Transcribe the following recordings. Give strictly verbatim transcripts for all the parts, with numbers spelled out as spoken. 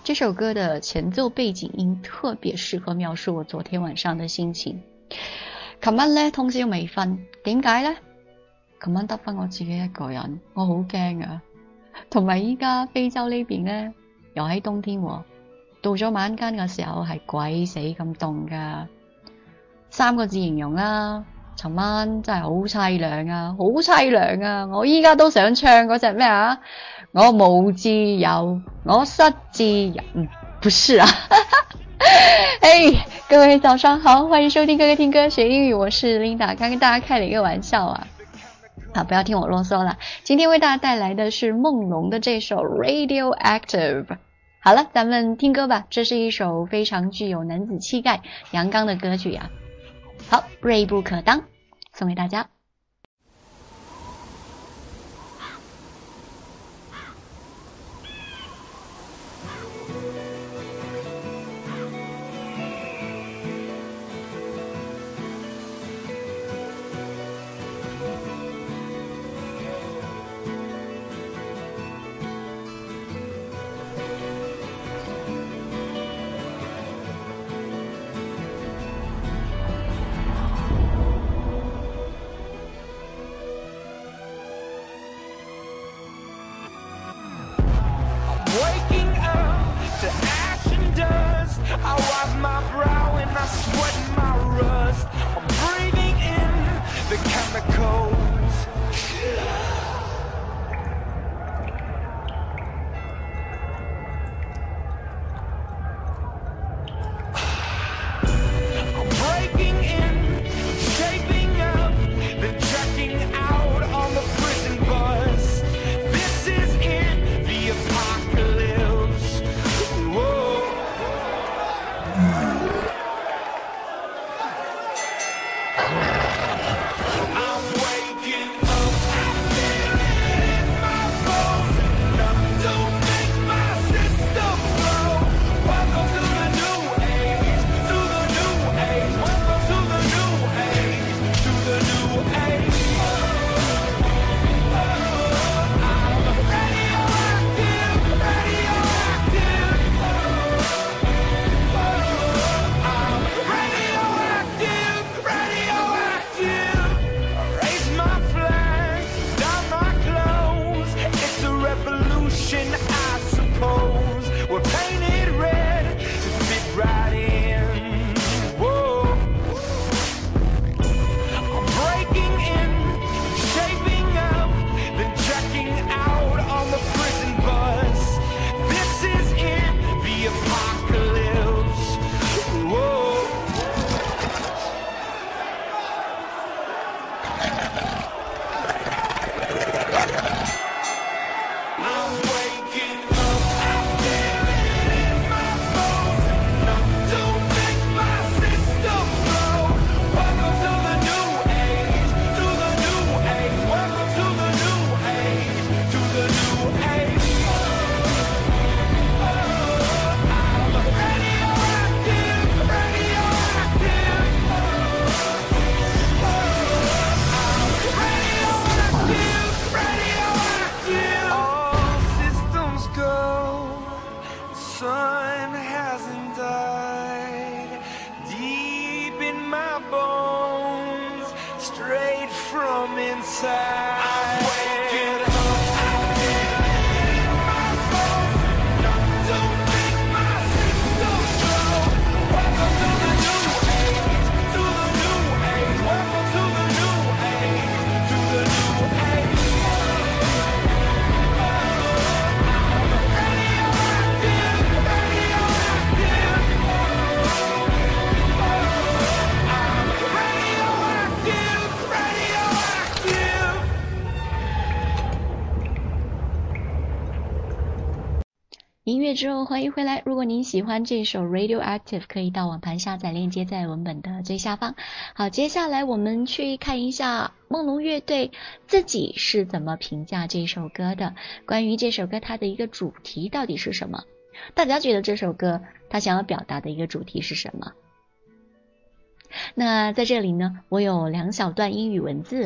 这首歌的前奏背景音特別適合描述我昨天晚上的心情。琴晚咧通宵未瞓，點解呢？琴晚得返我自己一個人，我好驚啊！同埋依家非洲呢邊咧又喺冬天喎，到咗晚間嘅時候係鬼死咁凍噶。三個字形容啦，尋晚真係好凄涼啊，好凄涼啊！我依家都想唱嗰隻咩啊？我冇自由，我失自由，嗯，不是啊。哎，各位早上好，欢迎收听哥哥听歌学英语，我是 Linda， 刚跟大家开了一个玩笑啊。好，不要听我啰嗦了。今天为大家带来的是梦龙的这首 Radioactive。好了，咱们听歌吧，这是一首非常具有男子气概、阳刚的歌曲啊。好，锐不可当，送给大家。 Waking up to ash and dust, I wipe my brow and I sweat my rust. I'm breathing in the chemicals. I'm breaking in, shaping up, then checking out on the prison bus. This is it, the apocalypse. Whoa. I'm waking up, I feel it in my bones. Enough to make my system blow. Welcome to the new age, to the new age. Welcome to the new age, to the new age. I'm radioactive, radioactive. I'm radioactive, radioactive. Raise my flag, down my clothes. It's a revolution, I suppose. We're painted red to fit right in. Whoa. I'm breaking in, shaping up, then checking out on the prison bus. This is it, the apocalypse. Whoa. I'm waking up, I feel it in my bones. Enough to make my system blow. Welcome to the new age, to the new age. Welcome to the new age, to the new age. I'm radioactive, radioactive. I'm radioactive, radioactive. All systems go. The sun hasn't died. Deep in my bones, straight from inside. I'm waking up, I feel it in my bones. Enough to make my system blow. Welcome to the new age, to the new age. Welcome to the new age, to the new age. I'm radioactive, radioactive. I'm radioactive, radioactive. 音乐之后欢迎回来，如果您喜欢这首 Radioactive， 可以到网盘下载链接在文本的最下方。好，接下来我们去看一下梦龙乐队自己是怎么评价这首歌的，关于这首歌它的一个主题到底是什么，大家觉得这首歌它想要表达的一个主题是什么？那在这里呢，我有两小段英语文字啊，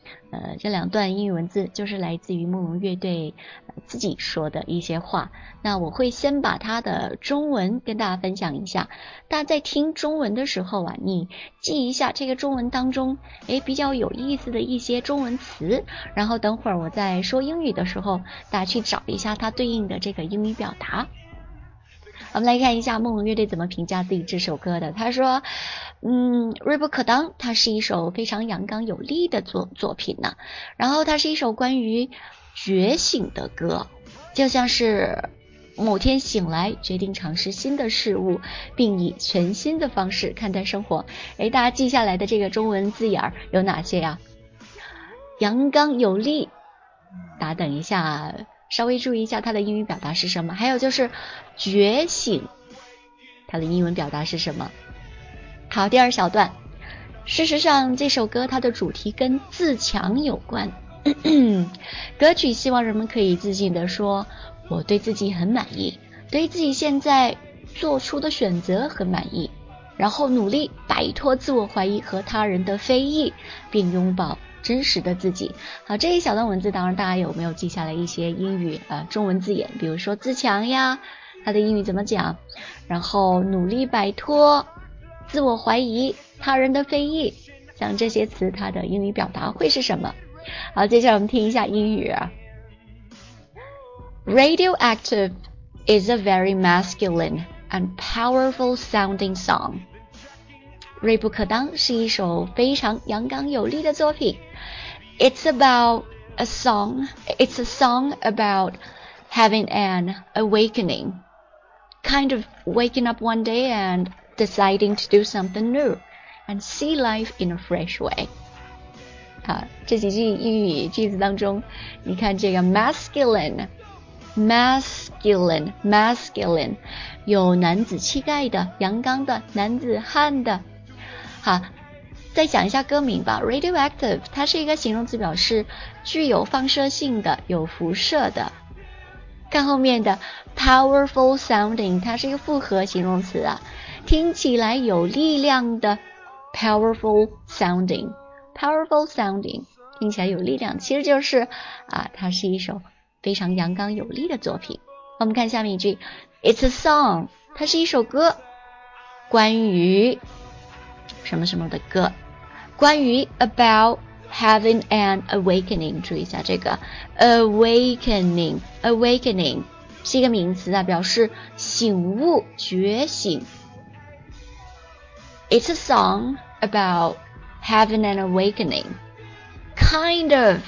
呃，这两段英语文字就是来自于梦龙乐队、呃、自己说的一些话。那我会先把它的中文跟大家分享一下，大家在听中文的时候啊，你记一下这个中文当中诶比较有意思的一些中文词，然后等会儿我在说英语的时候，大家去找一下它对应的这个英语表达。我们来看一下梦龙乐队怎么评价自己这首歌的。他说嗯，锐不可当，它是一首非常阳刚有力的作作品呢。然后它是一首关于觉醒的歌，就像是某天醒来决定尝试新的事物，并以全新的方式看待生活。诶，大家记下来的这个中文字眼有哪些呀？阳刚有力，大家等一下稍微注意一下它的英语表达是什么。还有就是觉醒，它的英文表达是什么？好，第二小段，事实上这首歌它的主题跟自强有关歌曲希望人们可以自信地说，我对自己很满意，对自己现在做出的选择很满意，然后努力摆脱自我怀疑和他人的非议，并拥抱真实的自己。好，这一小段文字当然大家有没有记下来一些英语呃中文字眼，比如说自强呀，它的英语怎么讲，然后努力摆脱自我怀疑他人的非议，像这些词它的英语表达会是什么？好，接下来我们听一下英语啊。Radioactive is a very masculine and powerful sounding song. 锐不可当是一首非常阳刚有力的作品。It's about a song, it's a song about having an awakening, kind of waking up one day and deciding to do something new and see life in a fresh way. 好，这几句英语句子当中，你看这个 masculine masculine masculine 有男子气概的，阳刚的，男子汉的。好，再讲一下歌名吧。 Radioactive 它是一个形容词，表示具有放射性的，有辐射的。看后面的 powerful sounding 它是一个复合形容词啊，听起来有力量的 powerful sounding powerful sounding 听起来有力量，其实就是啊，它是一首非常阳刚有力的作品。我们看下面一句 It's a song 它是一首歌，关于什么什么的歌，关于 about having an awakening， 注意一下这个 awakening awakening 是一个名词啊，表示醒悟觉醒。 It's a song about having an awakening, kind of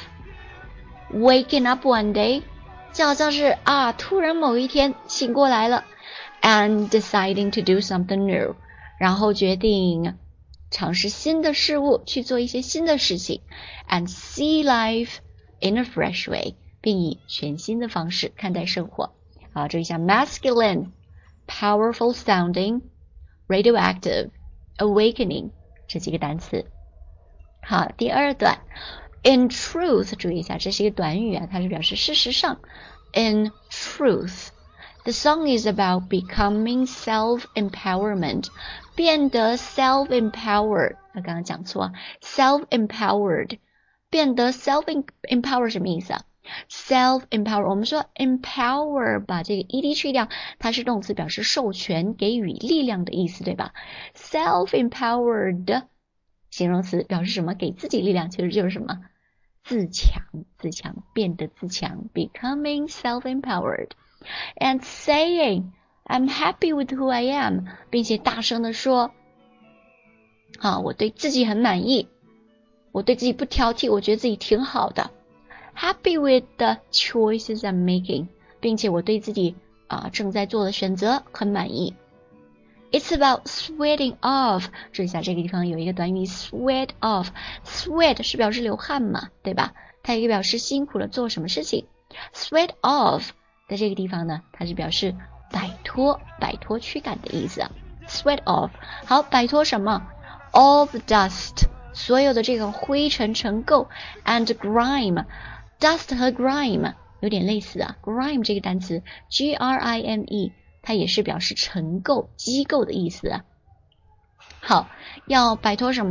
waking up one day 就好像是啊，突然某一天醒过来了 and deciding to do something new 然后决定尝试新的事物，去做一些新的事情 and see life in a fresh way 并以全新的方式看待生活。好，注意一下 masculine powerful sounding radioactive awakening 这几个单词。好，第二段 in truth 注意一下，这是一个短语啊，它是表示事实上。 in truth the song is about becoming self-empowerment 变得 self-empowered 刚刚讲错 self-empowered 变得 self-empowered 什么意思啊？ self-empower 我们说 empower 把这个 ed 去掉，它是动词，表示授权给予力量的意思，对吧？ self-empowered 形容词表示什么？给自己力量，其实就是什么？自强自强变得自强 becoming self-empowered and saying I'm happy with who I am 并且大声地说啊，我对自己很满意，我对自己不挑剔，我觉得自己挺好的。 happy with the choices I'm making 并且我对自己啊正在做的选择很满意。 It's about sweating off 注意一下这个地方有一个短语 sweat off sweat 是表示流汗嘛，对吧？它也表示辛苦了做什么事情。 sweat off 在这个地方呢，它是表示摆脱摆脱驱赶的意思。 sweat off 好，摆脱什么？ all the dust 所有的这个灰尘尘垢 and grime dust 和 grime 有点类似啊， grime 这个单词 G R I M E 它也是表示尘垢机构的意思啊。好，要摆脱什么？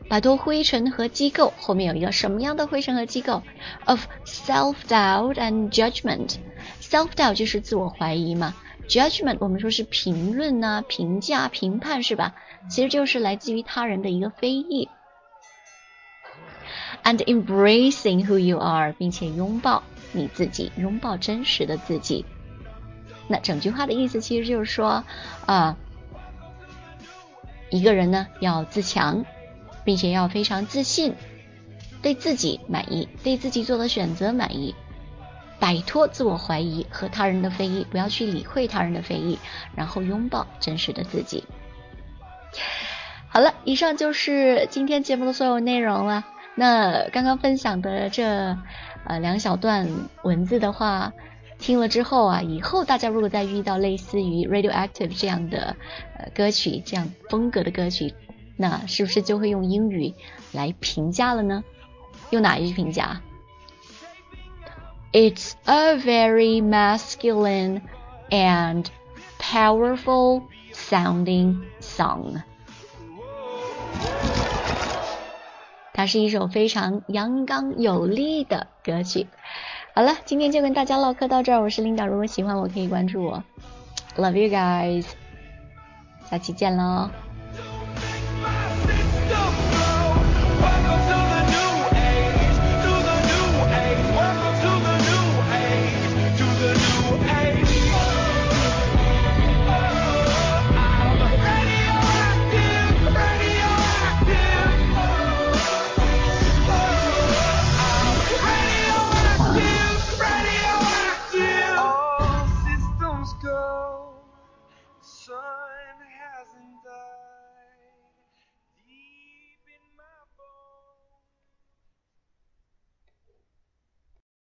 摆脱灰尘和机构，后面有一个什么样的灰尘和机构 ？Of self-doubt and judgment。self-doubt 就是自我怀疑嘛。Judgment 我们说是评论啊、评价、评判是吧？其实就是来自于他人的一个非议。And embracing who you are， 并且拥抱你自己，拥抱真实的自己。那整句话的意思其实就是说啊、呃，一个人呢要自强，并且要非常自信，对自己满意，对自己做的选择满意。摆脱自我怀疑和他人的非议，不要去理会他人的非议，然后拥抱真实的自己。好了，以上就是今天节目的所有内容了。那刚刚分享的这呃两小段文字的话，听了之后啊，以后大家如果再遇到类似于 Radioactive 这样的呃歌曲，这样风格的歌曲，那是不是就会用英语来评价了呢？用哪一句评价？It's a very masculine and powerful sounding song. 它是一首非常阳刚有力的歌曲。好了，今天就跟大家唠嗑到这儿，我是 Linda， 如果喜欢我可以关注我。Love you guys， 下期见咯。